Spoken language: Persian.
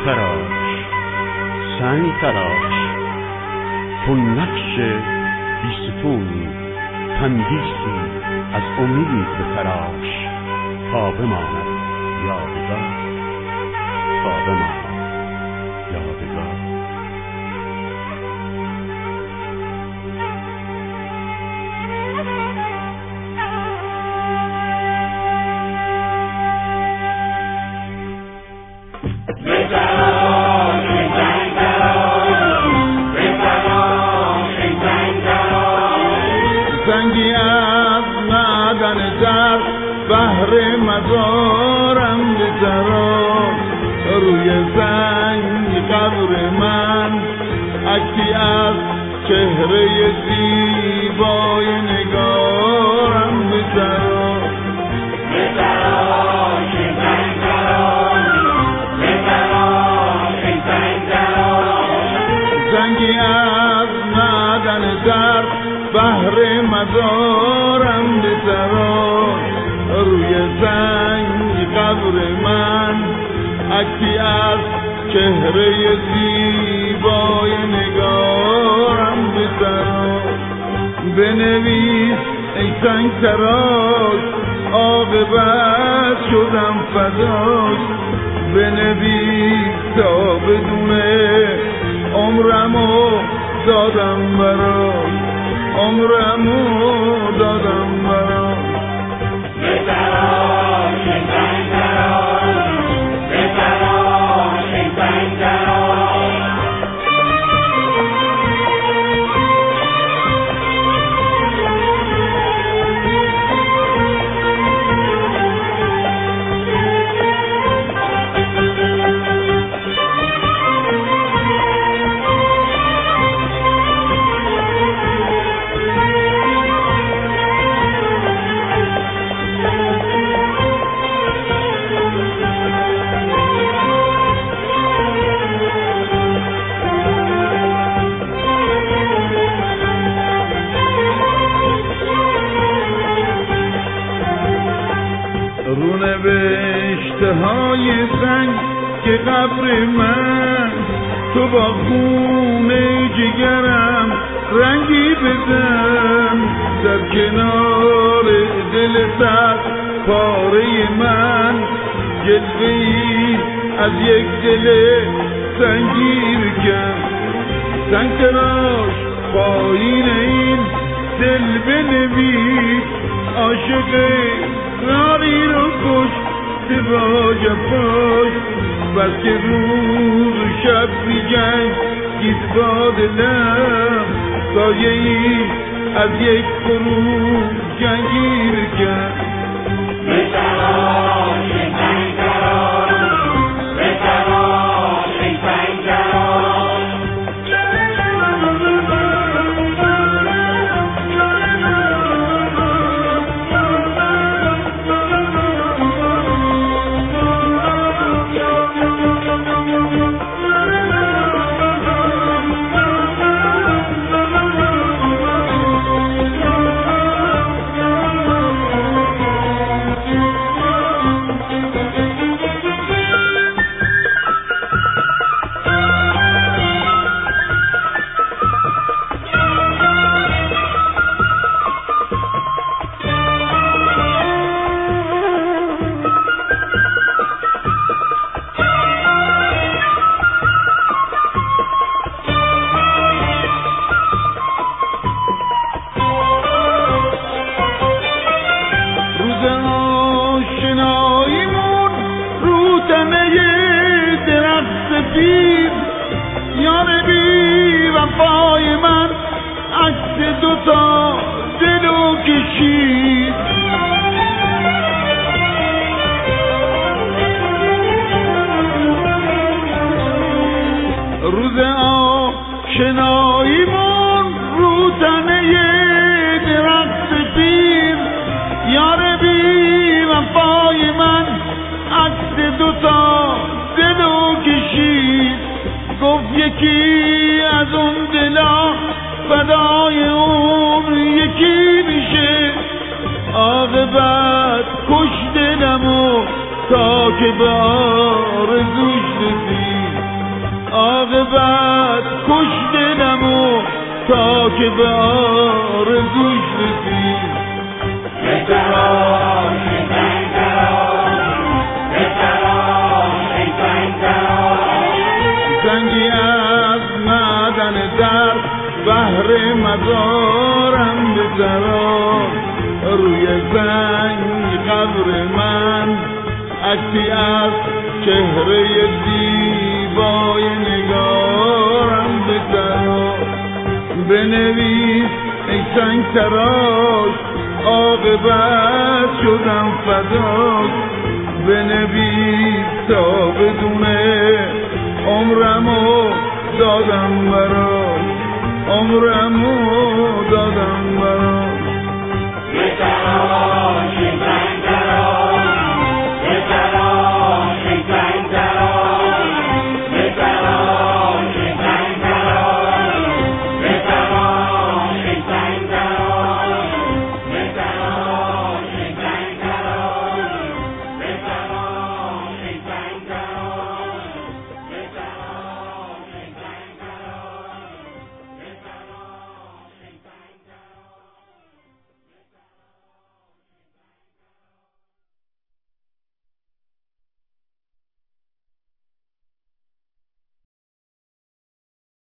تراش سنگ تراش، تو نقش بیستون تندیسی از امید به تراش، تا بماند یادگار، تا بماند یادگار. زنگی از معدن در بحر مزارم بذارم، روی زنگ قبر من عکسی از چهره زیبای نگارم بذارم. زنگی از معدن در بحر مزارم بذارم، روی زنگ قبر من عکسی از چهره زیبای نگارم بذارم. بنویس ای سنگ تراش عاقبت شدم فداش، بنویس تا بدونه عمرمو دادم براش، عمرمو دادم براش. رونوشته های سنگ که قبر من، تو با خون جگرم رنگی بزن، در کنار دل سخت پاره من جلوه‌ای از یک دل سنگی بکن. سنگ تراش پایین این دل بنویس، عاشق ناری رو کش با جفاش، بس که روز و شب بی جنگ گیسوا دلم، سایه ای از یک خروج جنگی بکن. یار بی وفای من عکس دوتا دلو کشید، روز آشناییمون رو تنه درخت پیر، یار بی وفای من عکس دوتا دلو کشید. گفت یکی از اون دلا فدای اون یکی میشه، عاقبت کش دلمو تا که به آرزوش رسید. عاقبت کش دلمو تا که به آرزوش رسید. زنگی از معدن در بحر مزارم بذارم، روی زنگ قبر من عکسی از چهره زیبای نگارم بذارم. بنویس ای سنگ تراش عاقبت شدم فداش، بنویس تا بدونه عمرمو دادم براش، عمرمو دادم براش.